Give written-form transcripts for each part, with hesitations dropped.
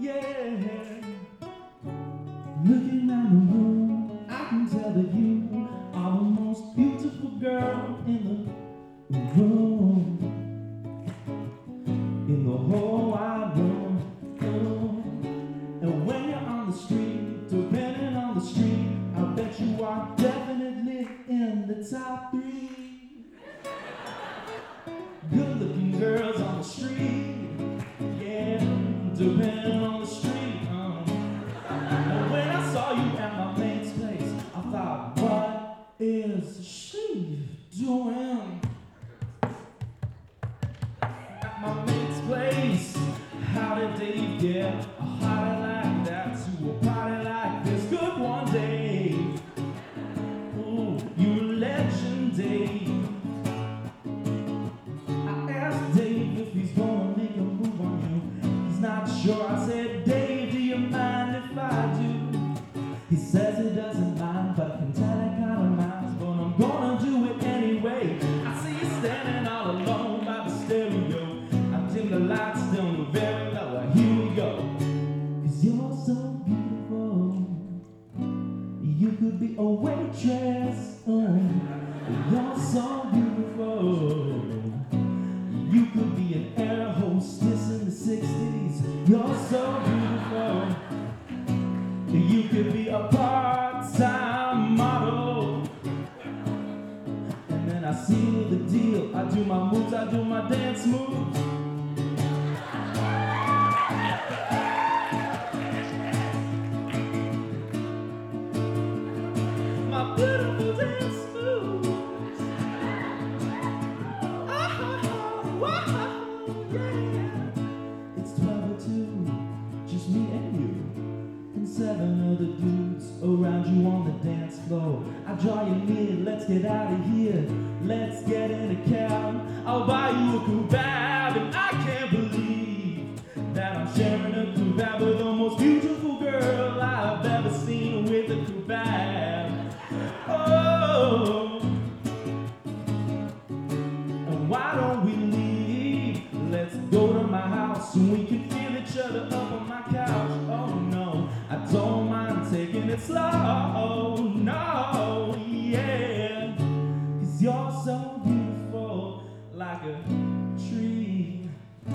yeah. Looking out the room, I can tell that you are the most beautiful girl in the room, in the whole wide room. And when you're on the street, depending on the street, I bet you are definitely in the top 3. Good-looking girls on the street, yeah, depending on the street. And when I saw you at my mate's place, I thought, what is she doing at my mate's place? How did Dave get a hottie like that to a party like this? Good one, Dave. Ooh, you legend, Dave. I asked Dave if he's gonna make a move on you. He's not sure. I said, Dave, do you mind if I do? He says he doesn't mind, but I can tell he kind of minds. But I'm gonna do it anyway. I see you standing all alone by the stereo. I dim the lights down the very low. Here we go. 'Cause you're so beautiful. You could be a waitress. You're so beautiful. You could be an air hostess in the 60s. You're so beautiful. You could be a part-time model. And then I seal the deal. I do my moves, I do my dance moves. My beautiful dance moves. It's 12:02, just me and you, and 7 other dudes around you on the dance floor. I draw you near, let's get out of here. Let's get in a cab. I'll buy you a kebab, and I can't believe that I'm sharing a kebab with the most beautiful girl I've ever seen with a kebab. Oh, and why don't we leave? Let's go to my house and we can feel each other up on my couch. Oh no, I don't mind taking it slow. No, yeah. 'Cause you're so beautiful, like a tree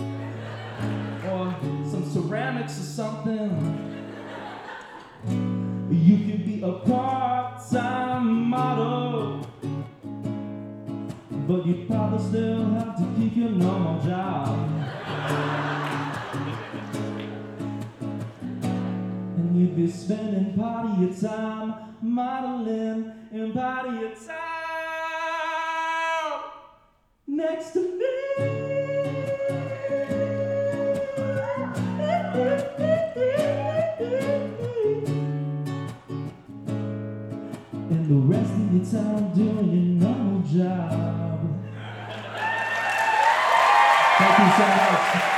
or some ceramics or something. You could be a part-time model, but you'd probably still have to keep your normal job. And you'd be spending part of your time modeling and part of your time next to me. And the rest of your time doing your normal job. Thank you so much.